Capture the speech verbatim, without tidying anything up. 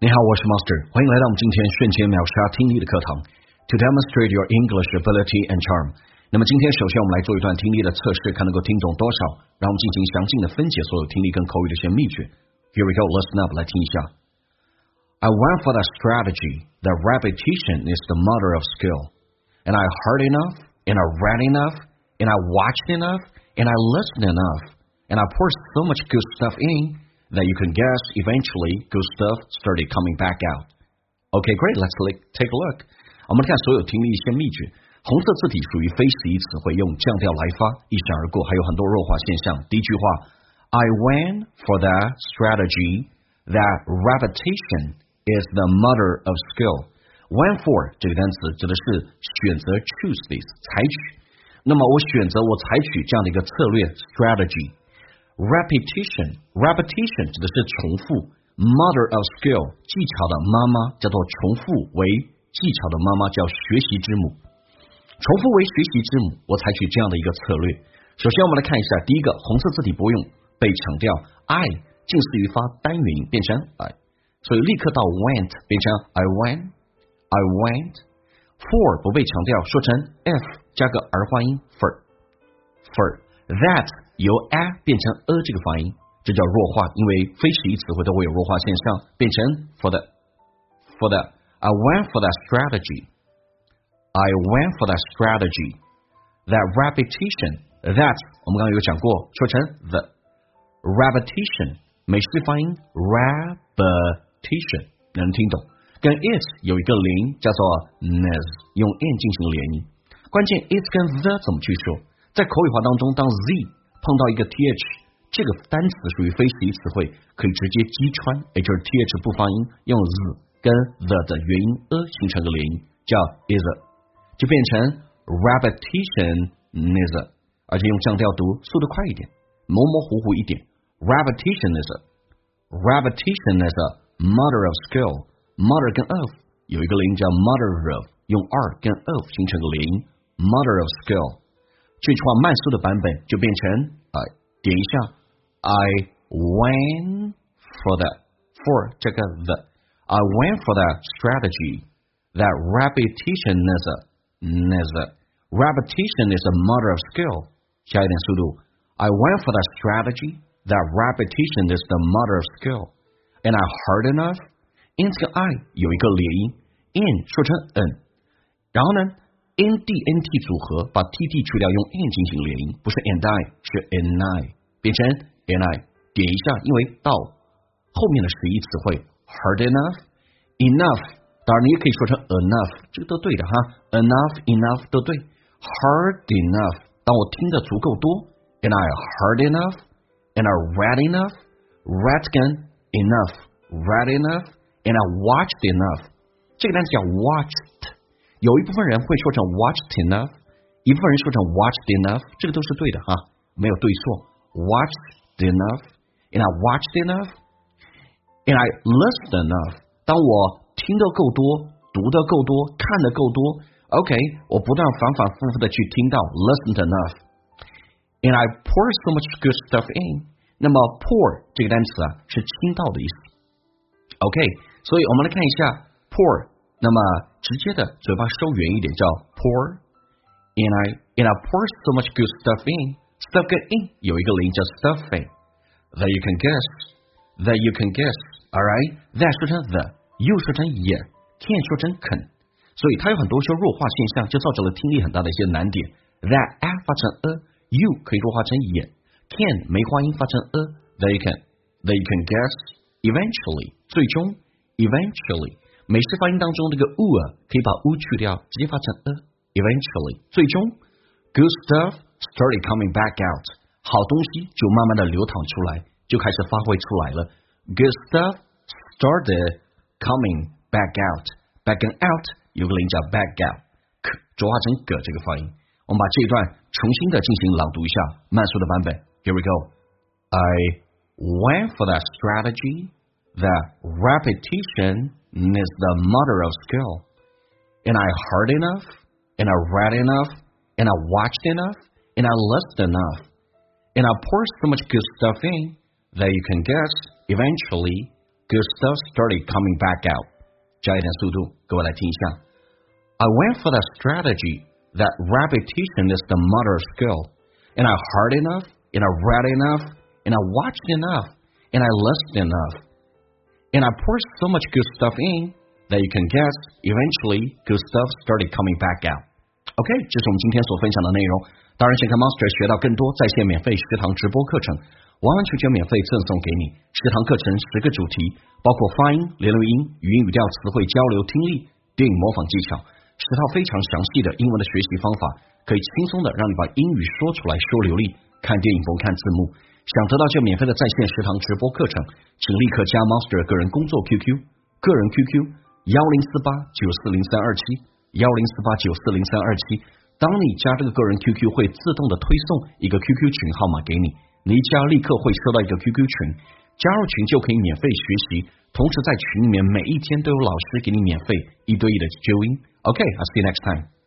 你好，我是 Master， 欢迎来到我们今天瞬间秒杀听力的课堂。To demonstrate your English ability and charm， 那么今天首先我们来做一段听力的测试，看能够听懂多少，让我们进行详尽的分解所有听力跟口语的一些秘诀。Here we go, listen up， 来听一下。I went for that strategy that repetition is the mother of skill, and I heard enough, and I read enough, and I watched enough, and I listened enough, and I poured so much good stuff in that you can guess eventually good stuff started coming back out. Okay, great. Let's take a look. 我们看所有听力一些秘诀。红色字体属于非实义词汇，用降调来发，一闪而过，还有很多弱化现象。第一句话 I went for that strategy that repetition is the mother of skill. Went for 这个单词指的是选择 choose this 采取。那么我选择我采取这样的一个策略 strategy。Repetition, repetition 指的是重复 ，mother of skill 技巧的妈妈叫做重复为技巧的妈妈叫学习之母，重复为学习之母，我采取这样的一个策略。首先我们来看一下，第一个红色字体不用被强调 ，I 近似于发单元音变成 I， 所以立刻到 went 变成 I went, I went。For 不被强调，说成 f 加个儿化音 for，for。That 由 a 变成 a 这个发音，这叫弱化，因为非实义词汇都会有弱化现象，变成 for the for the I went for that strategy. I went for that strategy. That repetition. That 我们刚刚有讲过，说成 the repetition 美式发音 repetition 能听懂，跟 it 有一个连叫做 ness， 用 n 进行连音。关键 it 跟 the 怎么去说？在口语化当中，当 z 碰到一个 th， 这个单词属于非实义词汇，可以直接击穿，也就是 th 不发音，用 z 跟 the 的元音 a 形成个连音，叫 is， 就变成 repetition is， 而且用降调读，速度快一点，模模糊糊一点 ，repetition is repetition is mother of skill， mother 跟 of 有一个连音叫 mother of， 用 r 跟 of 形成个连音 mother of skill。这句话慢速的版本就变成呃点一下 I went for that for 这个 the I went for that strategy that repetition is a is a repetition is a mother of skill 下一点速度 I went for that strategy that repetition is the mother of skill and I heard enough in 这个 I 有一个连音 in 说成 n 然后呢N D N T 组合把 T T 去掉，用 N 进行连音，不是 and I 是 and I， 变成 and I， 点一下，因为到后面的实义词汇 heard enough enough， 当然你也可以说成 enough， 这个都对的哈 enough enough 都对 heard enough， 当我听的足够多 and I heard enough and I read enough read 跟 enough read enough and I watched enough， 这个单词叫 watched，有一部分人会说成 watched enough， 一部分人说成 watched enough， 这个都是对的哈，没有对错。watched enough and I watched enough and I listened enough。当我听得够多，读得够多，看得够多 ，OK， 我不断反反复复的去听到 listened enough and I poured so much good stuff in。那么 pour 这个单词啊是倾倒的意思。OK， 所以我们来看一下 pour。那么直接的嘴巴收圆一点叫 pour and I and I pour so much good stuff in stuff 跟 in 有一个连叫 stuffing that you can guess that you can guess alright that 说成 the you 说成也 can 说成肯所以它有很多些弱化现象就造成了听力很大的一些难点 that a 发成 a you 可以弱化成也 can 梅花音发成 a that you can that you can guess eventually 最终 eventually美式发音当中这个 u 啊，可以把 u 去掉，直接发成 a。Eventually， 最终 ，good stuff started coming back out， 好东西就慢慢的流淌出来，就开始发挥出来了。Good stuff started coming back out，back and out 有个连叫 back out， 可浊化成 g 这个发音。我们把这一段重新的进行朗读一下，慢速的版本。Here we go. I went for that strategy, that repetition is the mother of skill. And I heard enough, and I read enough, and I watched enough, and I listened enough. And I poured so much good stuff in that you can guess eventually good stuff started coming back out. 加一点速度，各位来听一下。I went for that strategy that repetition is the mother of skill, and I heard enough, and I read enough, and I watched enough, and I listened enough, and I poured so much good stuff in that you can guess eventually good stuff started coming back out. OK, 这是我们今天所分享的内容。当然，想看 Monster 学到更多在线免费十堂直播课程，完完全全免费赠送给你。十堂课程十个主题，包括发音、连录音、语音语调、词汇交流、听力、电影模仿技巧，十套非常详细的英文的学习方法，可以轻松的让你把英语说出来，说流利。看电影不看字幕。想得到这免费的在线十堂直播课程，请立刻加 Monster 个人工作 Q Q， 个人 Q Q 幺零四八九四零三二七幺零四八九四零三二七。当你加这个个人 Q Q 会自动的推送一个 Q Q 群号码给你，你一加立刻会收到一个 Q Q 群，加入群就可以免费学习，同时在群里面每一天都有老师给你免费一对一的纠音。OK, I'll see you next time.